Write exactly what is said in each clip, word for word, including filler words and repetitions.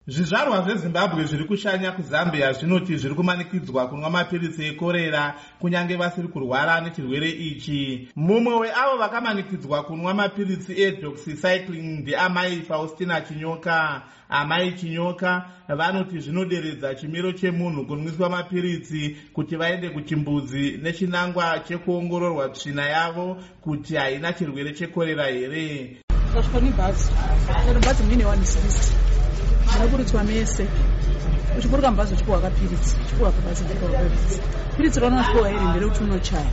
Zvizvarwa zveZimbabwe zviri kushanya kuZambia zvinoti zviri kumanikidzwa kunwa mapiritsi ekorera kunyange vasiri kurwara nechirwere ichi. Mumwe weavo vakamanikidzwa kunwa mapiritsi edoxycycline ndeamai Faustina Chinyoka. Amai Chinyoka vanoti zvinoderedza chimiro chemunhu kunwiswa mapiritsi kuti vaende kuchimbuzi nechinangwa chekuongororwa tsvina yavo kuti haina chirwere chekorera here. Ndakuridzwa mese uchiburuka mubhazi uchipuwa kapiritsi uchipuwa kabhazi ndekapiritsi piritsi raunopuwa iri nderekuti unochaya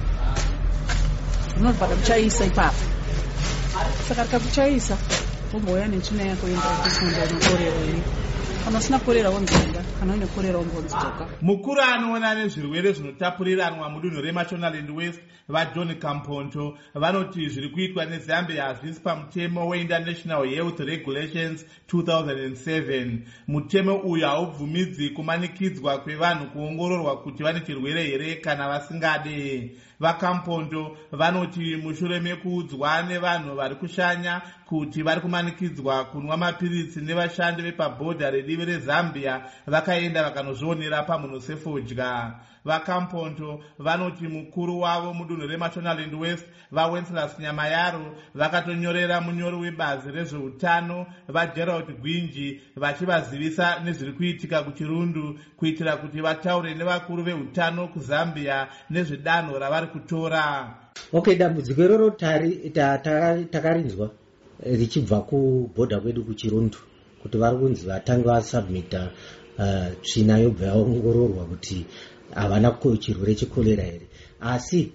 unobva kuchayisa ipapo saka rikakuchayisa wombouya netsvina yako enda kusunda inokorera iri kana usina korera wonzenda kana une korera wombonzitoka. Mukuru anoona nezvirwere zvinotapuriranwa mudunhu reMashonaland West vaJohn Kamponto vanoti zviri kuitwa neZambia hazvisi pamutemo weInternational Health Regulations two thousand seven. Mutemo uyu haubvumidzi kumanikidzwa kwevanhu kuongororwa kuti vane chirwere here kana vasingade. VaKamponto vanoti mushure mekuudzwa nevanhu vari kushanya kuti vari kumanikidzwa kunwa mapiritsi nevashandi vepabhodha redivi reZambia vakaenda vakanozvionera pamunhu fodya. VaKamponto vanoti mukuru wavo mudunhu reMashonaland West vaWenceslas Nyamayaro vakatonyorera munyori webazi rezveutano vaGerald Gwinji vachivazivisa nezviri kuitika kuChirundu kuitira kuti vataure nevakuru veutano kuZambia nezvedanho ravari kutora. Okay, dambudziko iroro takarinzwa richibva kubhodha kwedu kuChirundu kuti vari kunzi vatange vasubmita tsvina yobva yaongororwa kuti havana chirwere chekorera here. Asi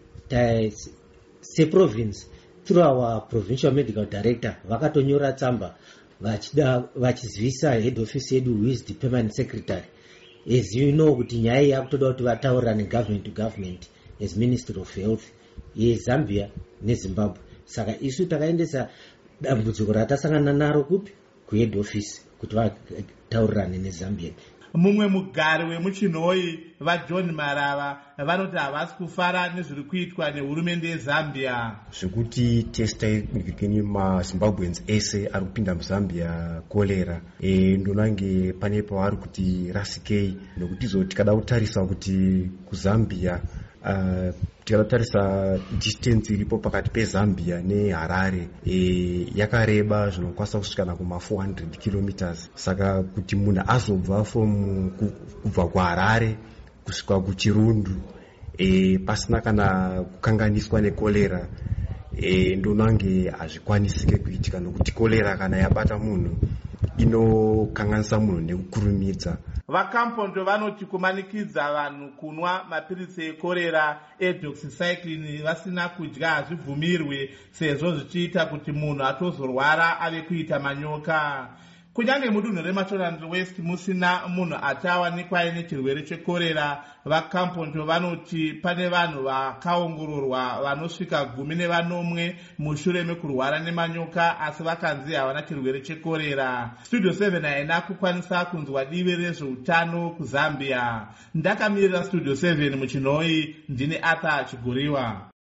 seprovince through our provincial medical director vakatonyora tsamba vachida vachizivisa head office yedu who is the permanent secretary. As you know kuti nyaya iyi yakutoda kuti vataurira government to government as Ministry of Health yeZambia neZimbabwe. Saka isu takaendesa dambudziko ratasangana naro kupi kuhead office kuti vataurirane neZambia. Mumwe mugari wemuchinhoi vaJohn Marava vanoti havasi kufara nezviri kuitwa nehurumende yeZambia. Zvekuti testa ikini maZimbabweans ese ari kupinda muZambia kolera e, ndonange pane pavari kuti rasikei nokuti zo tikada kutarisa kuti kuZambia uh, tikada kutarisa distance iripo pakati peZambia neHarare e, yakareba zvinokwanisa kusvikana kuma four hundred kilometers. Saka kuti munhu azobva from kubva kuHarare kusvika kuChirundu e, pasina kana kukanganiswa nekolera e, ndonange hazvikwanisike kuitika nokuti kolera kana yabata munhu inokanganisa munhu nekukurumidza. VaKamponto vanoti kumanikidza vanhu kunwa mapiritsi ekorera edoxycycline vasina kudya hazvibvumirwe sezvo zvichiita kuti munhu atozorwara ave kuita manyoka. Kunyange mudunhu reMashonaland West musina munhu atawanikwa aine chirwere chekorera, VaKamponto vanoti pane vanhu vakaongororwa vanosvika gumi nevanomwe mushure mekurwara nemanyoka asi vakanzi havana chirwere chekorera. Studio seven haina kukwanisa kunzwa divi rezveutano kuZambia. Ndakamirira Studio seven muchinhoi ndine Arthur Chiguriwa.